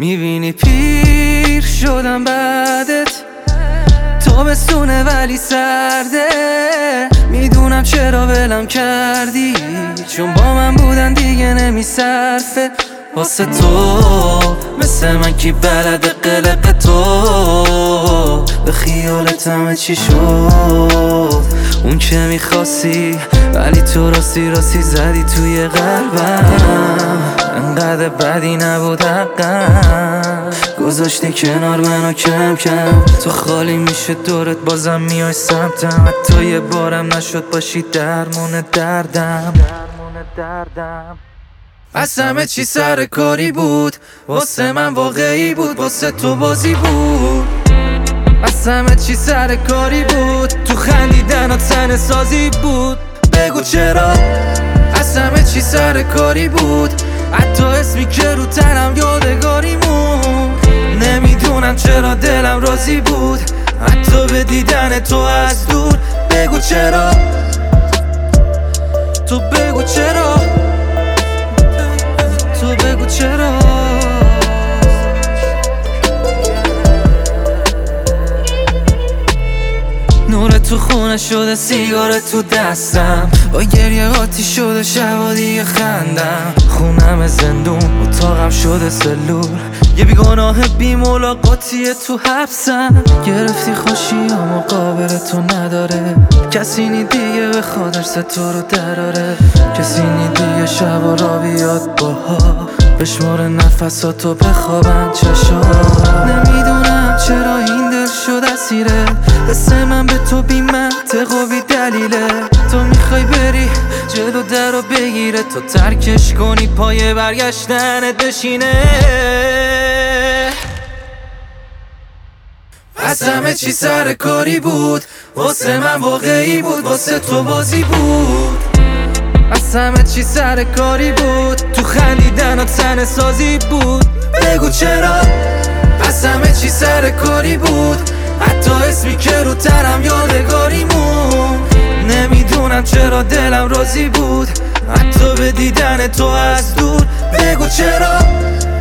میبینی پیر شدم بعدت، تابستونه ولی سرده. میدونم چرا ولم کردی، چون با من بودن دیگه نمیصرفه. واسه تو مثل من کی بلده قلق تو، به خیالت همه چی شد اون که میخواستی، ولی تو راستی زدی توی قلبم. انقدر بدی نبود حقم، گذاشتی کنار منو کم کم. تو خالی میشه دورت بازم میای سمتم، حتی یه بارم نشد باشی درمون دردم. از همه چی سر کاری بود، واسه من واقعی بود، واسه تو بازی بود. از همه چی سر کاری بود، تو خندیدن و تنه سازی بود. بگو چرا از همه چی سر کاری بود، حتی اسمی که رو تنم یادگاری موند. نمیدونم چرا دلم راضی بود، حتی به دیدن تو از دور. بگو چرا، تو بگو چرا، تو بگو چرا. نور تو خونه شده، سیگار تو دستم، با گریه آتیش شده شب دیگه خندم. خونم زندون، اتاقم شده سلول، یه بیگناه بی ملاقاتی تو حبسم. گرفتی خوشیامو قابل تو نداره، کسی نی دیگه به خاطر تو رو دراره. کسی نی دیگه شب و را بیاد باها، بشمار نفساتو بخوابن چشا. نمیدونم چرا این دل شد اسیره، حس من به تو بی منطق و بی دلیله. تو میخوای بری جلو در رو بگیره، تو ترکش کنی پای برگشتنت بشینه. از همه چی سر کاری بود، واسه من واقعی بود، واسه تو بازی بود. از همه چی سر کاری بود، تو خندیدن و تنه سازی بود. بگو چرا از همه چی سر کاری بود، حتی اسمی که رو تنم یادگاری موند. نمیدونم چرا دلم راضی بود، حتی به دیدن تو از دور. بگو چرا،